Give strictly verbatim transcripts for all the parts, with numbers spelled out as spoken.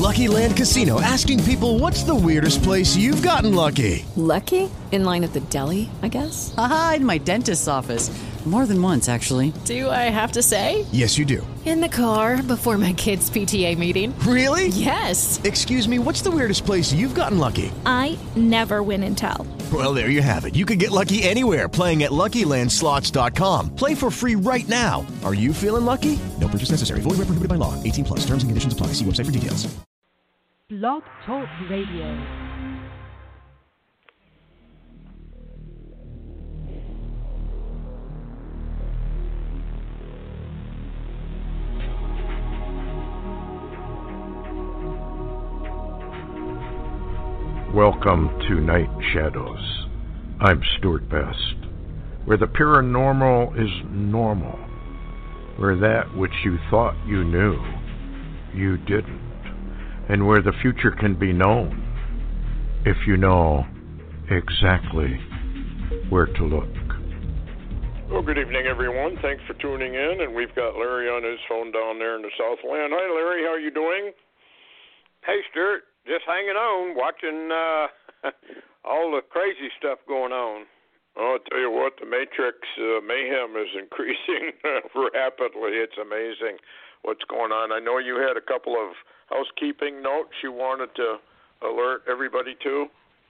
Lucky Land Casino, asking people, what's the weirdest place you've gotten lucky? Lucky? In line at the deli, I guess? Aha, in my dentist's office. More than once, actually. Do I have to say? Yes, you do. In the car before my kids' P T A meeting. Really? Yes. Excuse me, what's the weirdest place you've gotten lucky? I never win and tell. Well, there you have it. You can get lucky anywhere, playing at Lucky Land Slots dot com. Play for free right now. Are you feeling lucky? No purchase necessary. Void where prohibited by law. eighteen plus. Terms and conditions apply. See website for details. Blog Talk Radio. Welcome to Night Shadows. I'm Stuart Best, where the paranormal is normal, where that which you thought you knew, you didn't, and where the future can be known if you know exactly where to look. Well, good evening, everyone. Thanks for tuning in, and we've got Larry on his phone down there in the Southland. Hi, Larry. How are you doing? Hey, Stuart. Just hanging on, watching uh, all the crazy stuff going on. Oh, I'll tell you what, the Matrix uh, mayhem is increasing rapidly. It's amazing what's going on. I know you had a couple of housekeeping notes you wanted to alert everybody to.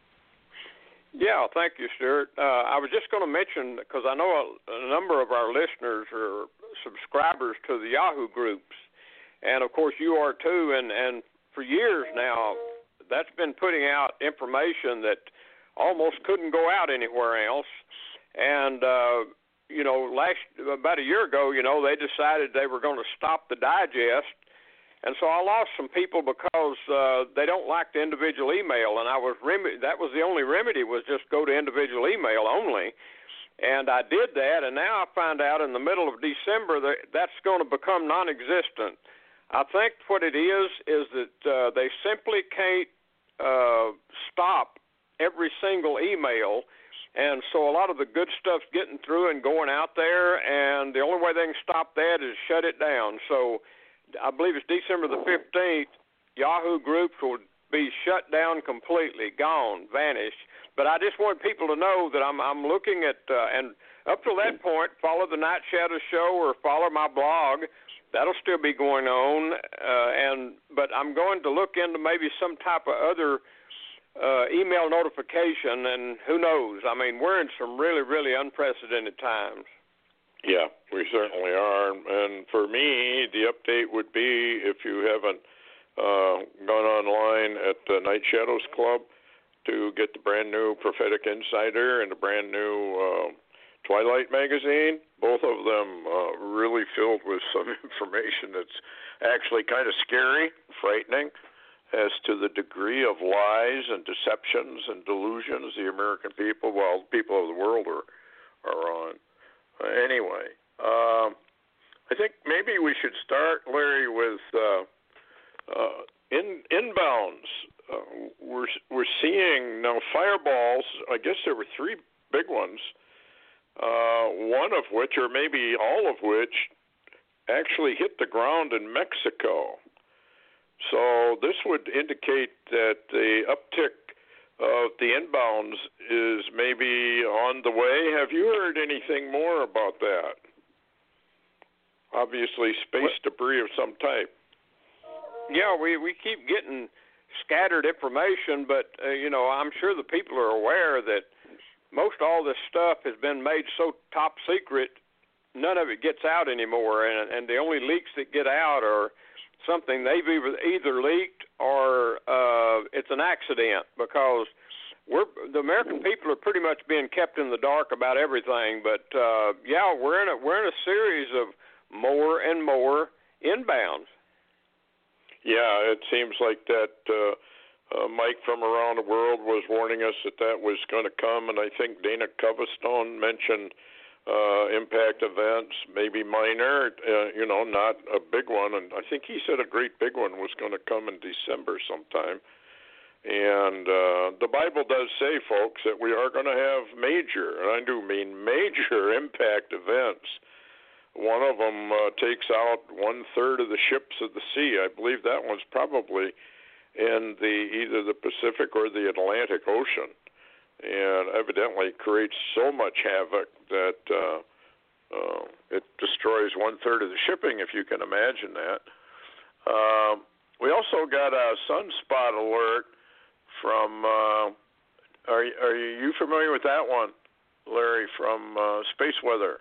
Yeah, thank you, Stuart. Uh, I was just going to mention, because I know a, a number of our listeners are subscribers to the Yahoo groups, and of course you are too, and, and for years now, that's been putting out information that almost couldn't go out anywhere else. And, uh, you know, last about a year ago, you know, they decided they were going to stop the digest. And so I lost some people because uh, they don't like the individual email. And I was rem- that was the only remedy, was just go to individual email only. And I did that, and now I find out in the middle of December that that's going to become non-existent. I think what it is is that uh, they simply can't uh, stop every single email, and so a lot of the good stuff's getting through and going out there, and the only way they can stop that is shut it down. So I believe it's December the fifteenth, Yahoo groups will be shut down completely, gone, vanished. But I just want people to know that I'm, I'm looking at, uh, and up to that point, follow the Night Shadow Show or follow my blog. That'll still be going on, uh, and but I'm going to look into maybe some type of other uh, email notification, and who knows? I mean, we're in some really, really unprecedented times. Yeah, we certainly are. And for me, the update would be, if you haven't uh, gone online at the Night Shadows Club to get the brand new Prophetic Insider and the brand new uh, Twilight magazine, both of them uh, really filled with some information that's actually kind of scary, frightening, as to the degree of lies and deceptions and delusions the American people, well, people of the world are, are on. Uh, anyway, um, I think maybe we should start, Larry, with uh, uh, in, inbounds. Uh, we're, we're seeing now fireballs. I guess there were three big ones. Uh, one of which, or maybe all of which, actually hit the ground in Mexico. So this would indicate that the uptick of the inbounds is maybe on the way. Have you heard anything more about that? Obviously, space what? debris of some type. Yeah, we, we keep getting scattered information, but, uh, you know, I'm sure the people are aware that most all this stuff has been made so top secret, none of it gets out anymore, and, and the only leaks that get out are something they've either, either leaked or uh, it's an accident, because we're the American people are pretty much being kept in the dark about everything. But uh, yeah, we're in a we're in a series of more and more inbounds. Yeah, it seems like that. Uh, Uh, Mike from around the world was warning us that that was going to come, and I think Dana Covestone mentioned uh, impact events, maybe minor, uh, you know, not a big one, and I think he said a great big one was going to come in December sometime. And uh, the Bible does say, folks, that we are going to have major, and I do mean major impact events. One of them uh, takes out one-third of the ships of the sea. I believe that one's probably in the either the Pacific or the Atlantic Ocean, and evidently creates so much havoc that uh, uh, it destroys one third of the shipping, if you can imagine that. Um, we also got a sunspot alert from. Uh, are are you familiar with that one, Larry, from uh, Space Weather?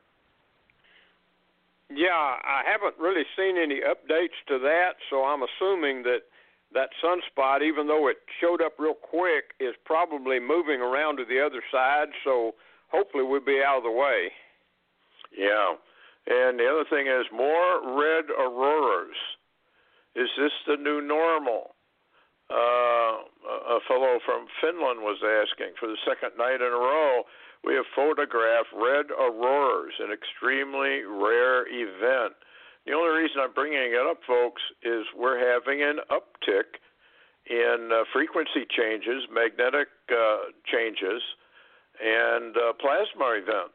Yeah, I haven't really seen any updates to that, so I'm assuming that that sunspot, even though it showed up real quick, is probably moving around to the other side, so hopefully we'll be out of the way. Yeah, and the other thing is more red auroras. Is this the new normal? Uh, a fellow from Finland was asking for the second night in a row. We have photographed red auroras, an extremely rare event. The only reason I'm bringing it up, folks, is we're having an uptick in uh, frequency changes, magnetic uh, changes, and uh, plasma events.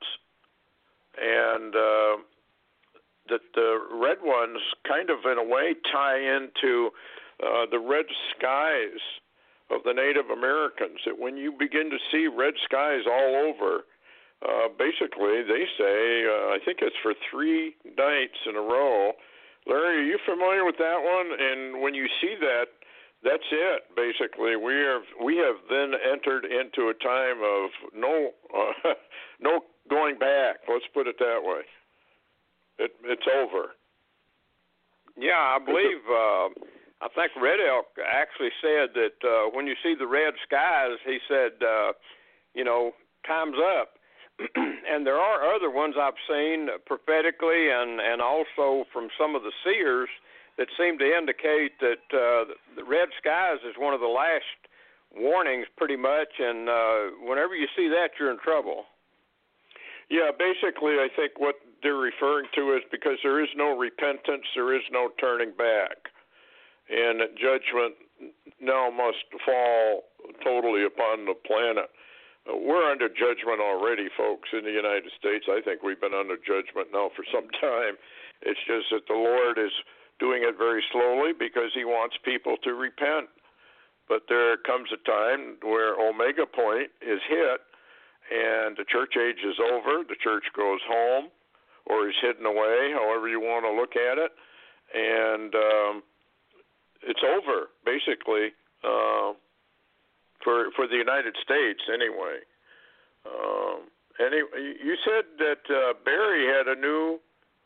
And uh, that the red ones kind of, in a way, tie into uh, the red skies of the Native Americans, that when you begin to see red skies all over, uh, basically they say, uh, I think it's for three nights in a row. Larry, are you familiar with that one? And when you see that, that's it. Basically, we have we have then entered into a time of no uh, no going back. Let's put it that way. It, it's over. Yeah, I believe. Uh, I think Red Elk actually said that uh, when you see the red skies, he said, uh, you know, time's up. And there are other ones I've seen prophetically and, and also from some of the seers that seem to indicate that uh, the red skies is one of the last warnings pretty much, and uh, whenever you see that, you're in trouble. Yeah, basically I think what they're referring to is because there is no repentance, there is no turning back. And judgment now must fall totally upon the planet. Uh, we're under judgment already, folks, in the United States. I think we've been under judgment now for some time. It's just that the Lord is doing it very slowly because he wants people to repent. But there comes a time where Omega Point is hit and the church age is over, the church goes home or is hidden away, however you want to look at it. And um, it's over, basically, uh, for for the United States, anyway. Um, anyway, you said that uh, Barry had a new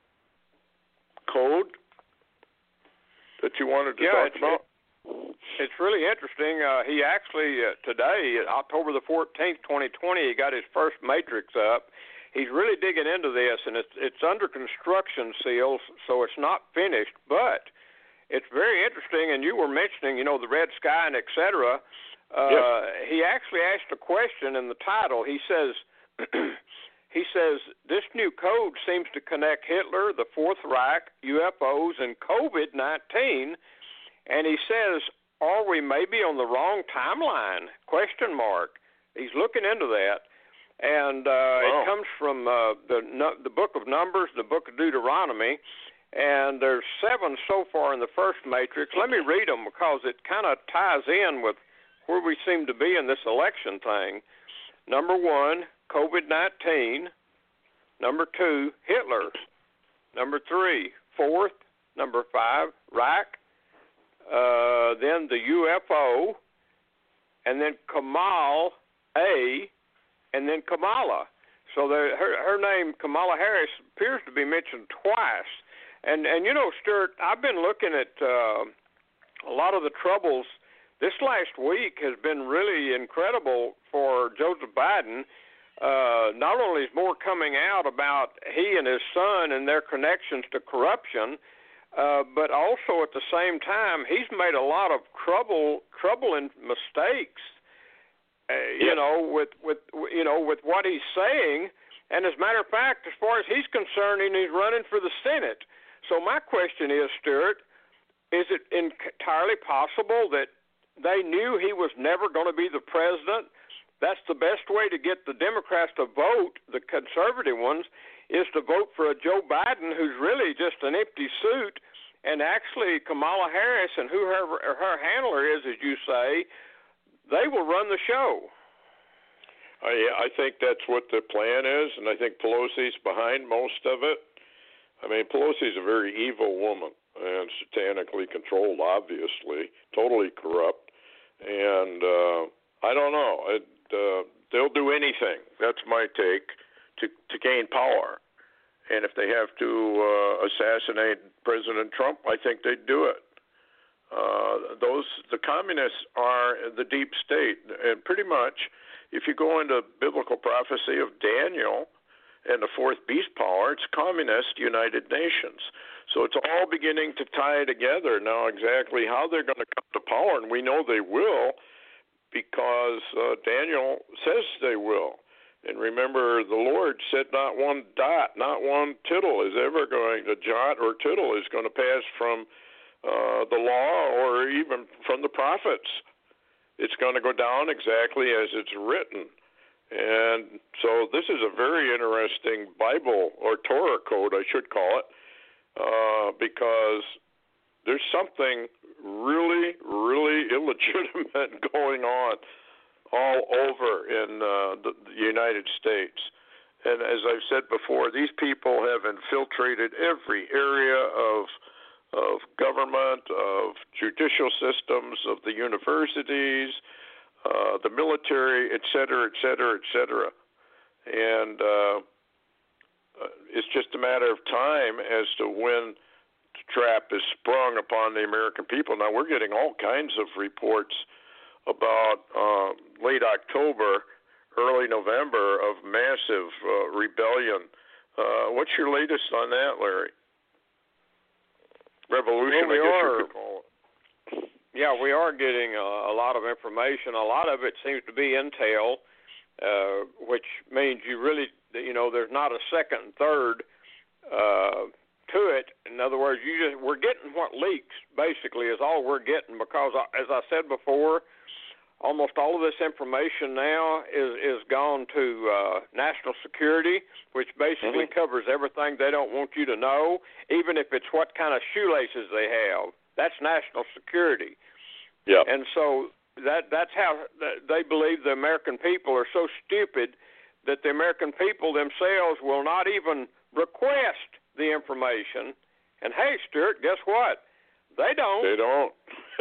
code that you wanted to yeah, talk it's, about. It's really interesting. Uh, he actually uh, today, October the fourteenth, twenty twenty, he got his first matrix up. He's really digging into this, and it's it's under construction, Seals, so it's not finished, but it's very interesting, and you were mentioning, you know, the red sky and et cetera. Uh, yes. He actually asked a question in the title. He says, he says, this new code seems to connect Hitler, the Fourth Reich, U F Os, and COVID nineteen. And he says, are we maybe on the wrong timeline? Question mark. He's looking into that. And uh, wow. It comes from uh, the the book of Numbers, the book of Deuteronomy. And there's seven so far in the first matrix. Let me read them because it kind of ties in with where we seem to be in this election thing. Number one, COVID nineteen. Number two, Hitler. Number three, fourth. Number five, Reich. Uh, then the U F O. And then Kamal A. And then Kamala. So there, her, her name, Kamala Harris, appears to be mentioned twice. And, and you know, Stuart, I've been looking at uh, a lot of the troubles. This last week has been really incredible for Joseph Biden. Uh, not only is more coming out about he and his son and their connections to corruption, uh, but also at the same time, he's made a lot of trouble, troubling mistakes, uh, you yeah. know, with, with, you know, with what he's saying. And as a matter of fact, as far as he's concerned, he's running for the Senate. So my question is, Stuart, is it entirely possible that they knew he was never going to be the president? That's the best way to get the Democrats to vote, the conservative ones, is to vote for a Joe Biden who's really just an empty suit And actually, Kamala Harris and whoever her handler is, as you say, they will run the show. I, I think that's what the plan is, and I think Pelosi's behind most of it. I mean, Pelosi's a very evil woman and satanically controlled, obviously, totally corrupt. And uh, I don't know. It, uh, they'll do anything. That's my take, to, to gain power. And if they have to uh, assassinate President Trump, I think they'd do it. Uh, those the communists are the deep state, and pretty much, if you go into biblical prophecy of Daniel and the fourth beast power, it's communist United Nations. So it's all beginning to tie together now. Exactly how they're going to come to power, and we know they will, because uh, Daniel says they will. And remember, the Lord said not one dot, not one tittle is ever going to, jot or tittle is going to pass from uh, the law or even from the prophets. It's going to go down exactly as it's written. And so this is a very interesting Bible or Torah code, I should call it, uh, because there's something really, really illegitimate going on all over in uh, the, the United States. And as I've said before, these people have infiltrated every area of of government, of judicial systems, of the universities, uh, the military, et cetera, et cetera, et cetera. And uh, it's just a matter of time as to when the trap is sprung upon the American people. Now, we're getting all kinds of reports about uh, late October, early November of massive uh, rebellion. Uh, what's your latest on that, Larry? Revolution, well, we I guess are, you could call it. Yeah, we are getting a, a lot of information. A lot of it seems to be intel, uh, which means you really, you know, there's not a second and third uh, to it. In other words, you just we're getting what leaks, basically, is all we're getting, because, as I said before, almost all of this information now is, is gone to uh, national security, which basically mm-hmm. covers everything they don't want you to know, even if it's what kind of shoelaces they have. That's national security. Yeah. And so that that's how they believe the American people are so stupid that the American people themselves will not even request the information. And, hey, Stuart, guess what? They don't. They don't.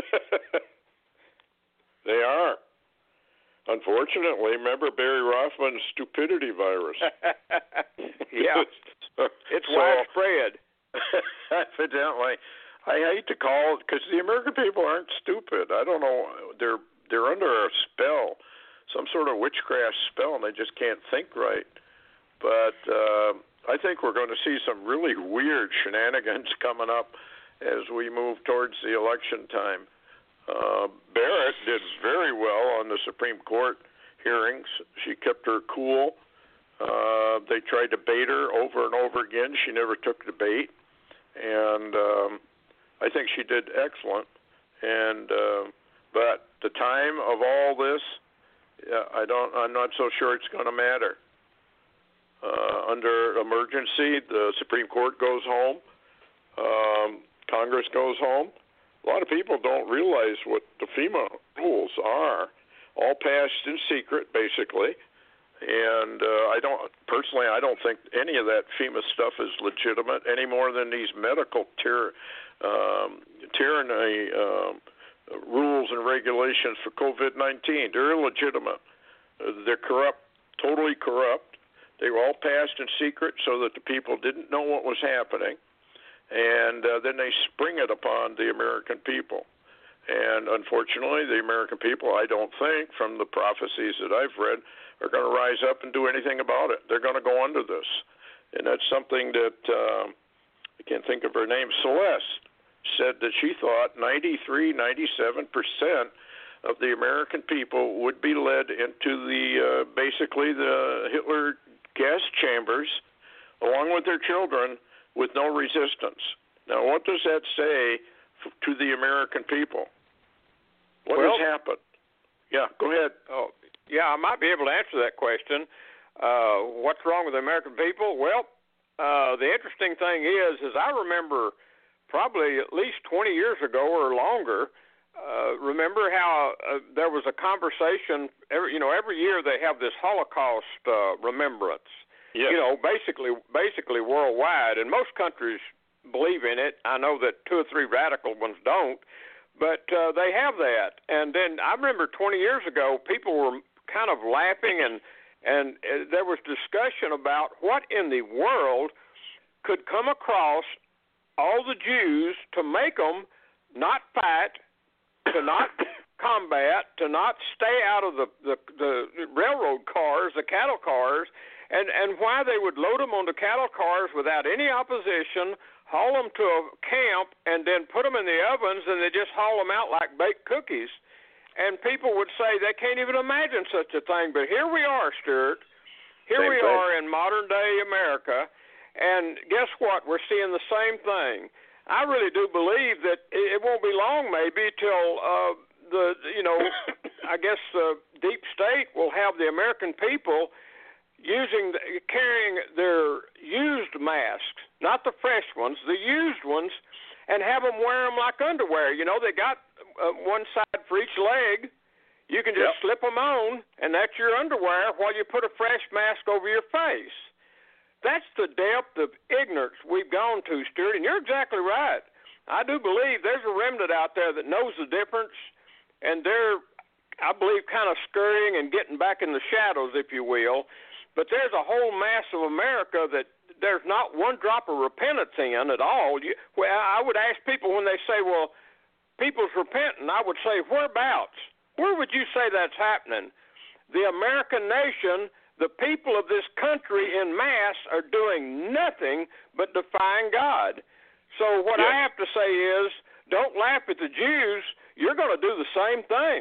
They are. Unfortunately, remember Barry Rothman's stupidity virus? Yeah. It's so, widespread. Evidently. I hate to call it, because the American people aren't stupid. I don't know. They're they're under a spell, some sort of witchcraft spell, and they just can't think right. But uh, I think we're going to see some really weird shenanigans coming up as we move towards the election time. Uh, Barrett did very well on the Supreme Court hearings. She kept her cool. Uh, they tried to bait her over and over again. She never took the bait. And um, I think she did excellent. And uh, but the time of all this, yeah, I don't. I'm not so sure it's going to matter. Uh, under emergency, the Supreme Court goes home. Um, Congress goes home. A lot of people don't realize what the FEMA rules are, all passed in secret, basically. And uh, I don't personally, I don't think any of that FEMA stuff is legitimate any more than these medical tyr- um, tyranny um, rules and regulations for COVID nineteen. They're illegitimate. Uh, they're corrupt, totally corrupt. They were all passed in secret so that the people didn't know what was happening. And uh, then they spring it upon the American people. And unfortunately, the American people, I don't think, from the prophecies that I've read, are going to rise up and do anything about it. They're going to go under this. And that's something that, uh, I can't think of her name, Celeste, said that she thought ninety-three, ninety-seven percent of the American people would be led into the, uh, basically the Hitler gas chambers, along with their children, with no resistance. Now, what does that say f- to the American people? What well, has happened? Yeah, go ahead. Oh, yeah, I might be able to answer that question. Uh, what's wrong with the American people? Well, uh, the interesting thing is, is I remember probably at least twenty years ago or longer. Uh, remember how uh, there was a conversation, every, you know, every year they have this Holocaust uh, remembrance, yes. you know, basically, basically worldwide, and most countries believe in it. I know that two or three radical ones don't, but uh, they have that. And then I remember twenty years ago, people were kind of laughing, and and uh, there was discussion about what in the world could come across all the Jews to make them not fight, to not combat, to not stay out of the, the, the railroad cars, the cattle cars, and, and why they would load them onto cattle cars without any opposition, haul them to a camp, and then put them in the ovens, and they just haul them out like baked cookies. And people would say they can't even imagine such a thing. But here we are, Stuart. Here Same we thing. are in modern-day America, and guess what? We're seeing the same thing. I really do believe that it won't be long, maybe, till uh, the, you know, I guess the deep state will have the American people using, the, carrying their used masks, not the fresh ones, the used ones, and have them wear them like underwear. You know, they got uh, one side for each leg. You can just yep. slip them on, and that's your underwear while you put a fresh mask over your face. That's the depth of ignorance we've gone to, Stuart, and you're exactly right. I do believe there's a remnant out there that knows the difference, and they're, I believe, kind of scurrying and getting back in the shadows, if you will. But there's a whole mass of America that there's not one drop of repentance in at all. You, well, I would ask people when they say, well, people's repenting, I would say, whereabouts? Where would you say that's happening? The American nation, the people of this country en masse are doing nothing but defying God. So what yes. I have to say is, don't laugh at the Jews. You're going to do the same thing.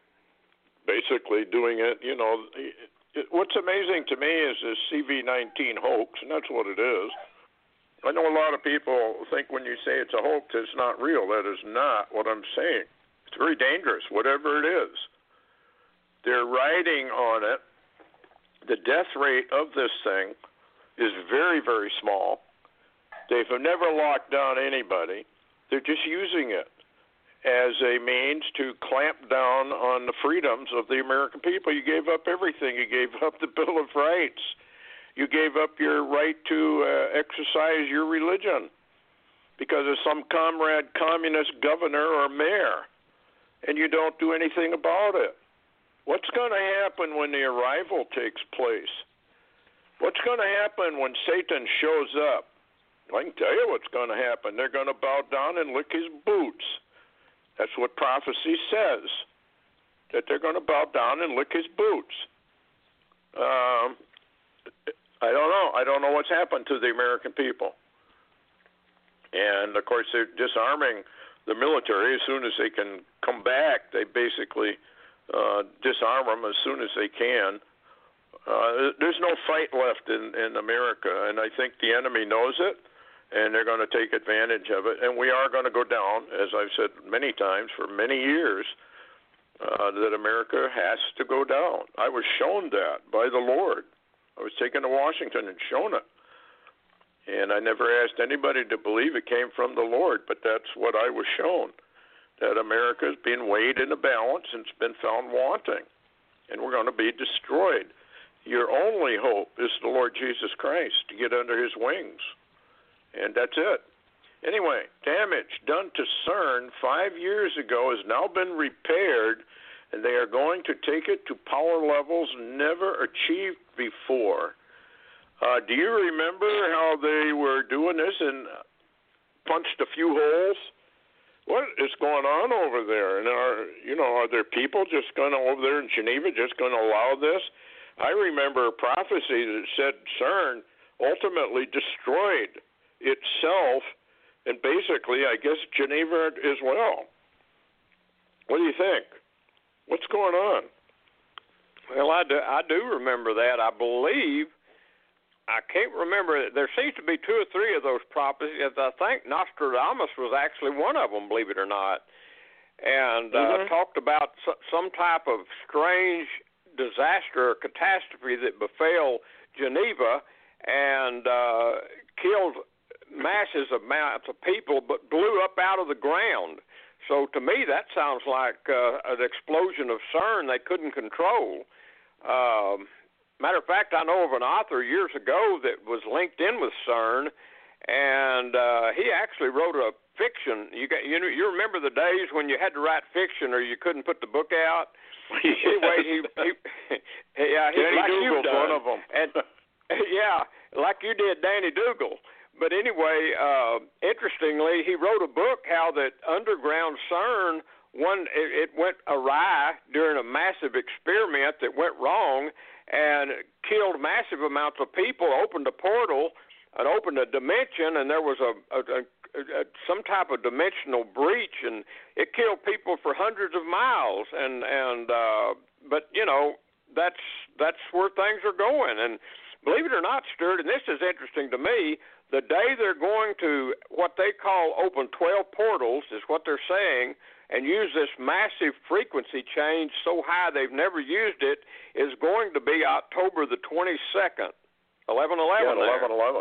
Basically doing it, you know, what's amazing to me is this C V nineteen hoax, and that's what it is. I know a lot of people think when you say it's a hoax, it's not real. That is not what I'm saying. It's very dangerous, whatever it is. They're riding on it. The death rate of this thing is very, very small. They've never locked down anybody. They're just using it as a means to clamp down on the freedoms of the American people. You gave up everything. You gave up the Bill of Rights. You gave up your right to uh, exercise your religion because of some comrade communist governor or mayor, and you don't do anything about it. What's going to happen when the arrival takes place? What's going to happen when Satan shows up? I can tell you what's going to happen. They're going to bow down and lick his boots. That's what prophecy says, that they're going to bow down and lick his boots. Um, I don't know. I don't know what's happened to the American people. And, of course, they're disarming the military. As soon as they can come back, they basically uh, disarm them as soon as they can. Uh, there's no fight left in, in America, and I think the enemy knows it, and they're going to take advantage of it. And we are going to go down, as I've said many times for many years, uh, that America has to go down. I was shown that by the Lord. I was taken to Washington and shown it. And I never asked anybody to believe it came from the Lord, but that's what I was shown, that America is being weighed in a balance and it's been found wanting, and we're going to be destroyed. Your only hope is the Lord Jesus Christ, to get under his wings. And that's it. Anyway, damage done to CERN five years ago has now been repaired, and they are going to take it to power levels never achieved before. Uh, do you remember how they were doing this and punched a few holes? What is going on over there? And are you know are there people just going to over there in Geneva just going to allow this? I remember a prophecy that said CERN ultimately destroyed itself, and basically, I guess, Geneva as well. What do you think? What's going on? Well, I do, I do remember that. I believe, I can't remember, there seems to be two or three of those prophecies. I think Nostradamus was actually one of them, believe it or not, and uh, mm-hmm. talked about some type of strange disaster or catastrophe that befell Geneva and uh, killed masses of amounts of people, but blew up out of the ground. So to me, that sounds like uh, an explosion of CERN they couldn't control. Um, matter of fact, I know of an author years ago that was linked in with CERN, and uh, he actually wrote a fiction. You got, you know, you remember the days when you had to write fiction or you couldn't put the book out. Yes. Anyway, he, he, yeah, he Danny like Dougal's you've done, one of them. and yeah, like you did, Danny Dougal. But anyway, uh, interestingly, he wrote a book how that underground CERN, one it, it went awry during a massive experiment that went wrong and killed massive amounts of people, opened a portal and opened a dimension, and there was a, a, a, a some type of dimensional breach, and it killed people for hundreds of miles. And and uh, but you know that's that's where things are going. And believe it or not, Stuart, and this is interesting to me. The day they're going to what they call open twelve portals is what they're saying, and use this massive frequency change so high they've never used it, is going to be October the twenty-second, eleven eleven. Yeah, eleven eleven.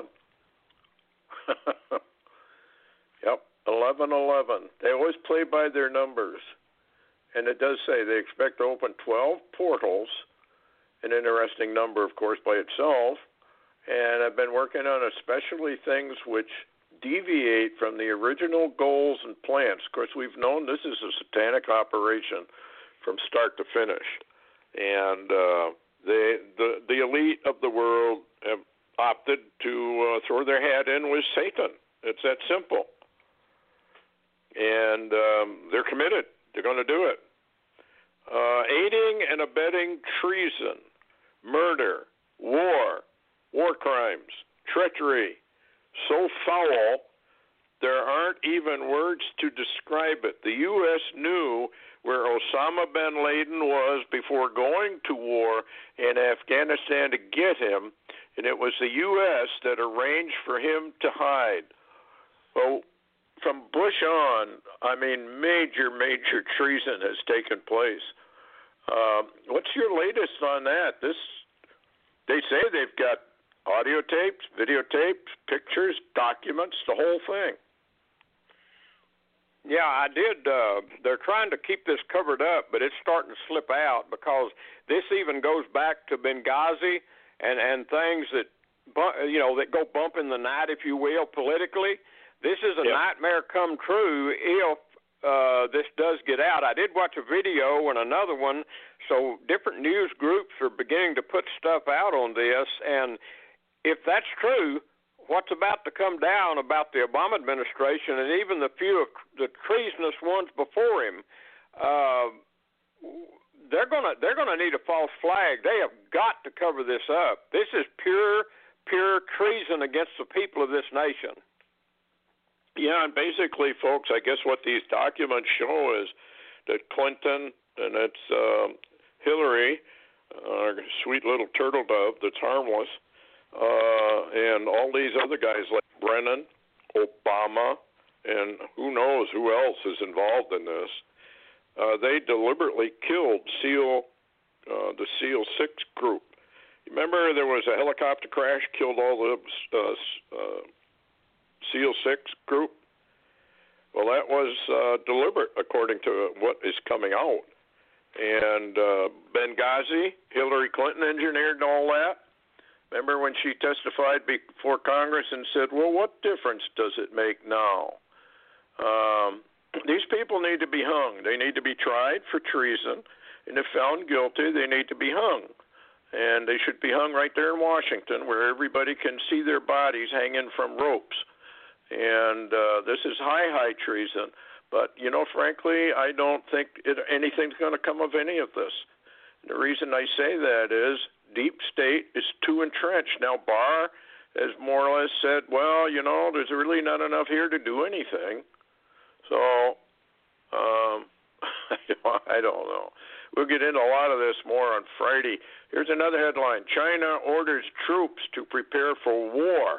Yep, eleven eleven. They always play by their numbers. And it does say they expect to open twelve portals, an interesting number, of course, by itself. And I've been working on especially things which deviate from the original goals and plans. Of course, we've known this is a satanic operation from start to finish. And uh, they, the, the elite of the world have opted to uh, throw their hat in with Satan. It's that simple. And um, they're committed. They're going to do it. Uh, aiding and abetting treason, murder, war, war crimes, treachery, so foul there aren't even words to describe it. The U S knew where Osama bin Laden was before going to war in Afghanistan to get him, and it was the U S that arranged for him to hide. Well, from Bush on, I mean, major, major treason has taken place. Uh, what's your latest on that? This, they say they've got audio tapes, videotapes, pictures, documents, the whole thing. Yeah, I did. Uh, they're trying to keep this covered up, but it's starting to slip out because this even goes back to Benghazi and, and things that, you know, that go bump in the night, if you will, politically. This is a yep. nightmare come true if uh, this does get out. I did watch a video and another one, so different news groups are beginning to put stuff out on this, and if that's true, what's about to come down about the Obama administration and even the few of the treasonous ones before him, uh, they're gonna they're gonna need a false flag. They have got to cover this up. This is pure pure treason against the people of this nation. Yeah, and basically, folks, I guess what these documents show is that Clinton and it's uh, Hillary, our uh, sweet little turtle dove that's harmless. Uh, and all these other guys like Brennan, Obama, and who knows who else is involved in this, uh, they deliberately killed SEAL, uh, the SEAL six group. Remember there was a helicopter crash, killed all the uh, uh, SEAL six group? Well, that was uh, deliberate, according to what is coming out. And uh, Benghazi, Hillary Clinton engineered all that. Remember when she testified before Congress and said, well, what difference does it make now? Um, these people need to be hung. They need to be tried for treason, and if found guilty, they need to be hung. And they should be hung right there in Washington where everybody can see their bodies hanging from ropes. And uh, this is high, high treason. But, you know, frankly, I don't think it, anything's going to come of any of this. And the reason I say that is deep state is too entrenched. Now, Barr has more or less said, well, you know, there's really not enough here to do anything. So, um, I don't know. We'll get into a lot of this more on Friday. Here's another headline. China orders troops to prepare for war.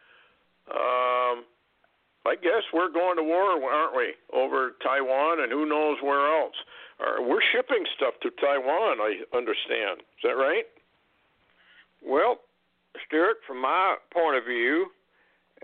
Um, I guess we're going to war, aren't we, over Taiwan and who knows where else. Uh, we're shipping stuff to Taiwan, I understand. Is that right? Well, Stuart, from my point of view,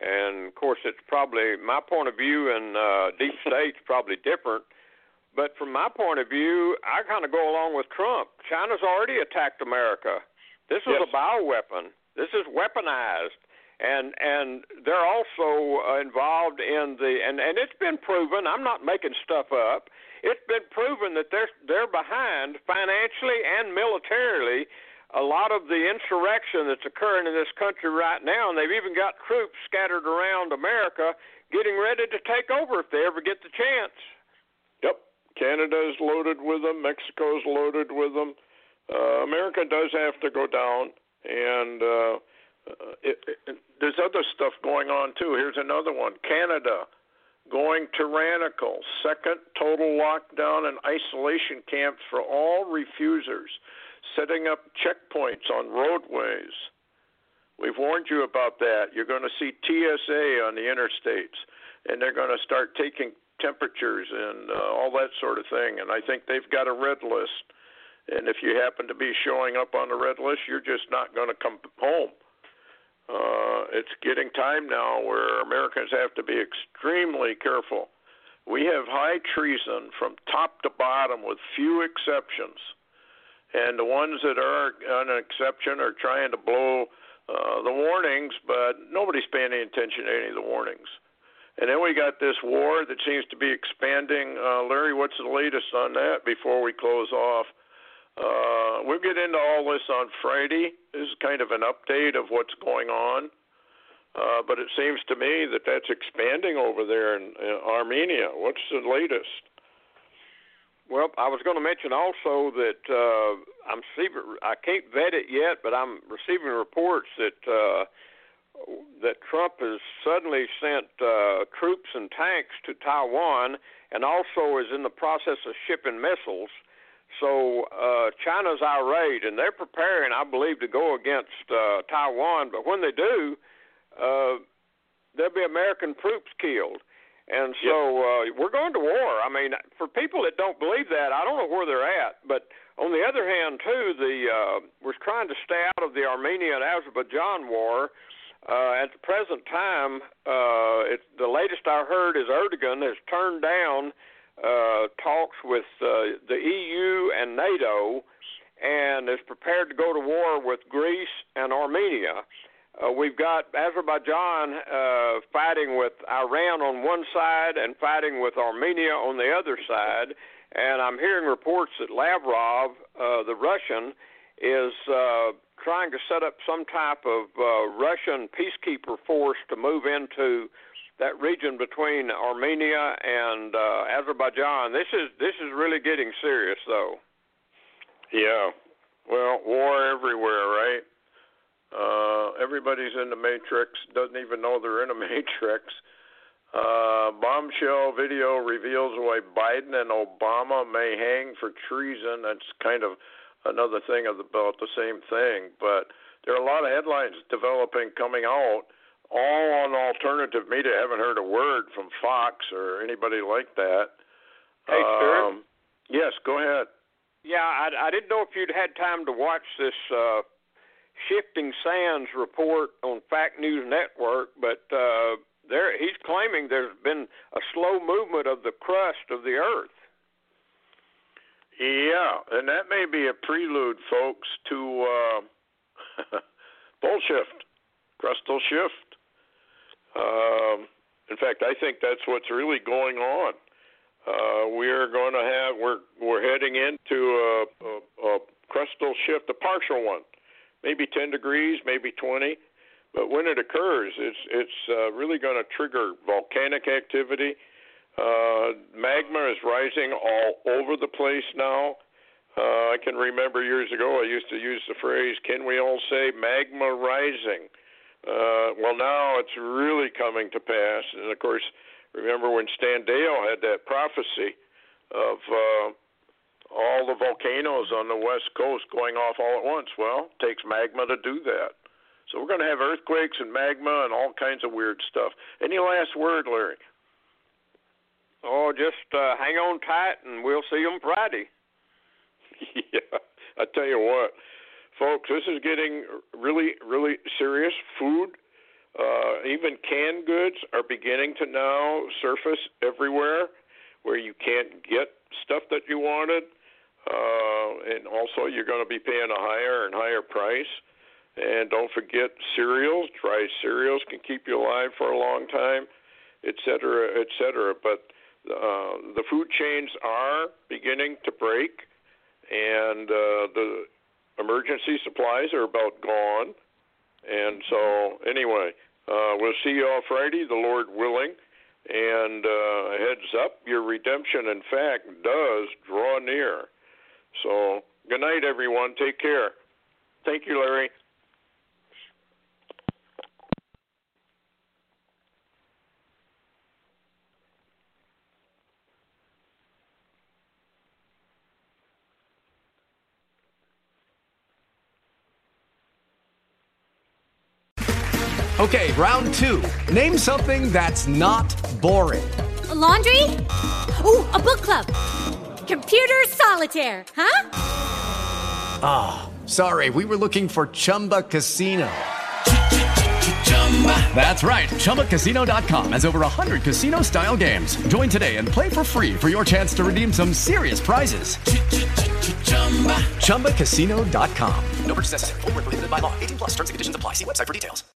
And, of course, it's probably my point of view, and uh, deep state's probably different. But from my point of view, I kind of go along with Trump. China's already attacked America. This is yes. a bioweapon. This is weaponized. And and they're also uh, involved in the and, and it's been proven. I'm not making stuff up. It's been proven that they're they're behind financially and militarily a lot of the insurrection that's occurring in this country right now. And they've even got troops scattered around America getting ready to take over if they ever get the chance. Yep, Canada's loaded with them. Mexico's loaded with them. Uh, America does have to go down, and. Uh, Uh, it, it, there's other stuff going on, too. Here's another one. Canada going tyrannical. Second total lockdown and isolation camps for all refusers. Setting up checkpoints on roadways. We've warned you about that. You're going to see T S A on the interstates, and they're going to start taking temperatures and uh, all that sort of thing. And I think they've got a red list. And if you happen to be showing up on the red list, you're just not going to come home. Uh, it's getting time now where Americans have to be extremely careful. We have high treason from top to bottom with few exceptions. And the ones that are an exception are trying to blow uh, the warnings, but nobody's paying any attention to any of the warnings. And then we got this war that seems to be expanding. Uh, Larry, what's the latest on that before we close off? Uh, we'll get into all this on Friday. This is kind of an update of what's going on. Uh, but it seems to me that that's expanding over there in, in Armenia. What's the latest? Well, I was going to mention also that uh, I'm receiving, I can't vet it yet, but I'm receiving reports that uh, that Trump has suddenly sent uh, troops and tanks to Taiwan and also is in the process of shipping missiles. So uh, China's irate, and they're preparing, I believe, to go against uh, Taiwan. But when they do, uh, there'll be American troops killed. And so uh, we're going to war. I mean, for people that don't believe that, I don't know where they're at. But on the other hand, too, the uh, we're trying to stay out of the Armenia and Azerbaijan war. Uh, at the present time, uh, it, the latest I heard is Erdogan has turned down Uh, talks with uh, the E U and NATO and is prepared to go to war with Greece and Armenia. Uh, we've got Azerbaijan uh, fighting with Iran on one side and fighting with Armenia on the other side. And I'm hearing reports that Lavrov, uh, the Russian, is uh, trying to set up some type of uh, Russian peacekeeper force to move into that region between Armenia and uh, Azerbaijan. This is this is really getting serious, though. Yeah. Well, war everywhere, right? Uh, everybody's in the Matrix, doesn't even know they're in a Matrix. Uh, bombshell video reveals why Biden and Obama may hang for treason. That's kind of another thing about the same thing. But there are a lot of headlines developing, coming out, all on alternative media. I haven't heard a word from Fox or anybody like that. Hey, Stuart. Um, yes, go ahead. Yeah, I, I didn't know if you'd had time to watch this uh, Shifting Sands report on Fact News Network, but uh, there he's claiming there's been a slow movement of the crust of the Earth. Yeah, and that may be a prelude, folks, to uh, pole shift, crustal shift. Um, in fact, I think that's what's really going on. Uh, we are going to have we're we're heading into a, a, a crustal shift, a partial one, maybe ten degrees, maybe twenty. But when it occurs, it's it's uh, really going to trigger volcanic activity. Uh, magma is rising all over the place now. Uh, I can remember years ago I used to use the phrase, "Can we all say magma rising?" Uh, well, now it's really coming to pass. And, of course, remember when Stan Dale had that prophecy of uh, all the volcanoes on the West Coast going off all at once? Well, it takes magma to do that. So we're going to have earthquakes and magma and all kinds of weird stuff. Any last word, Larry? Oh, just uh, hang on tight, and we'll see them Friday. Yeah, I tell you what. Folks, this is getting really, really serious. Food, Uh, even canned goods are beginning to now surface everywhere where you can't get stuff that you wanted. Uh, and also you're going to be paying a higher and higher price. And don't forget cereals. Dry cereals can keep you alive for a long time, et cetera, et cetera. But uh, the food chains are beginning to break, and uh, the emergency supplies are about gone. And so, anyway, uh, we'll see you all Friday, the Lord willing. And uh, heads up, your redemption, in fact, does draw near. So, good night, everyone. Take care. Thank you, Larry. Okay, round two. Name something that's not boring. A laundry? Ooh, a book club. Computer solitaire, huh? Ah, oh, sorry, we were looking for Chumba Casino. That's right, Chumba Casino dot com has over one hundred casino-style games. Join today and play for free for your chance to redeem some serious prizes. Chumba Casino dot com. No purchase necessary. Void where prohibited by law. eighteen plus terms and conditions apply. See website for details.